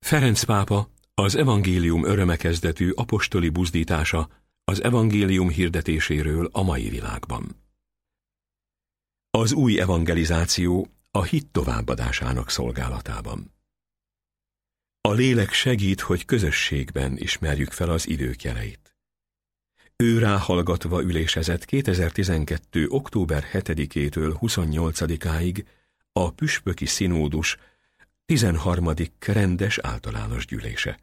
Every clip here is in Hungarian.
Ferenc pápa az evangélium öröme kezdetű apostoli buzdítása az evangélium hirdetéséről a mai világban. Az új evangelizáció a hit továbbadásának szolgálatában. A lélek segít, hogy közösségben ismerjük fel az idők jeleit. Ő ráhallgatva ülésezett 2012. október 7-től 28-áig a püspöki szinódus 13. rendes általános gyűlése.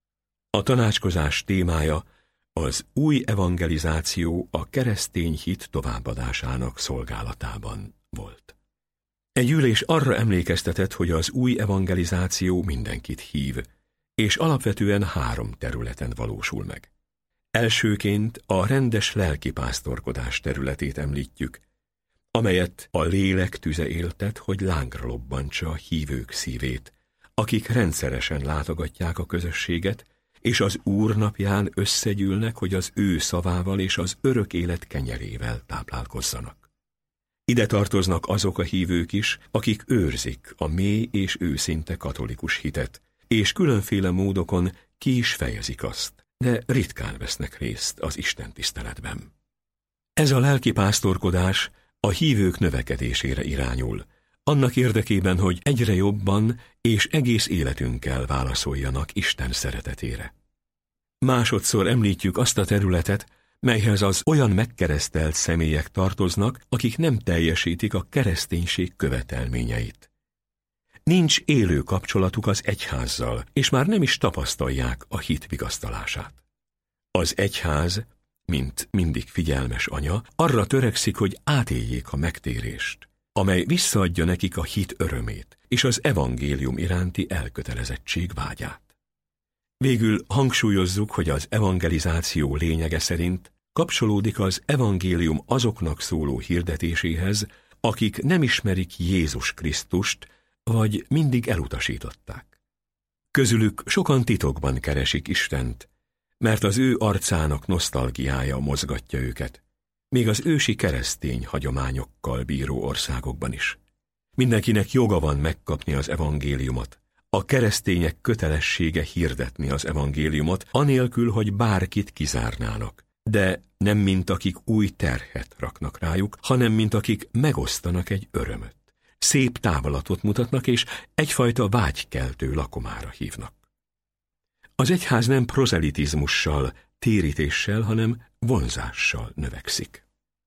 A tanácskozás témája az új evangelizáció a keresztény hit továbbadásának szolgálatában volt. Egy ülés arra emlékeztetett, hogy az új evangelizáció mindenkit hív, és alapvetően 3 területen valósul meg. Elsőként a rendes lelkipásztorkodás területét említjük, amelyet a lélek tüze éltet, hogy lángra lobbantsa a hívők szívét, akik rendszeresen látogatják a közösséget, és az Úr napján összegyűlnek, hogy az ő szavával és az örök élet kenyerével táplálkozzanak. Ide tartoznak azok a hívők is, akik őrzik a mély és őszinte katolikus hitet, és különféle módokon ki is fejezik azt, de ritkán vesznek részt az istentiszteletben. Ez a lelkipásztorkodás a hívők növekedésére irányul, annak érdekében, hogy egyre jobban és egész életünkkel válaszoljanak Isten szeretetére. Másodszor említjük azt a területet, melyhez az olyan megkeresztelt személyek tartoznak, akik nem teljesítik a kereszténység követelményeit. Nincs élő kapcsolatuk az egyházzal, és már nem is tapasztalják a hit vigasztalását. Az egyház, mint mindig figyelmes anya, arra törekszik, hogy átéljék a megtérést, amely visszaadja nekik a hit örömét és az evangélium iránti elkötelezettség vágyát. Végül hangsúlyozzuk, hogy az evangelizáció lényege szerint kapcsolódik az evangélium azoknak szóló hirdetéséhez, akik nem ismerik Jézus Krisztust, vagy mindig elutasították. Közülük sokan titokban keresik Istent, mert az ő arcának nosztalgiája mozgatja őket, még az ősi keresztény hagyományokkal bíró országokban is. Mindenkinek joga van megkapni az evangéliumot. A keresztények kötelessége hirdetni az evangéliumot, anélkül, hogy bárkit kizárnának, de nem mint akik új terhet raknak rájuk, hanem mint akik megosztanak egy örömöt. Szép távolatot mutatnak, és egyfajta vágykeltő lakomára hívnak. Az egyház nem prozelitizmussal, térítéssel, hanem vonzással növekszik.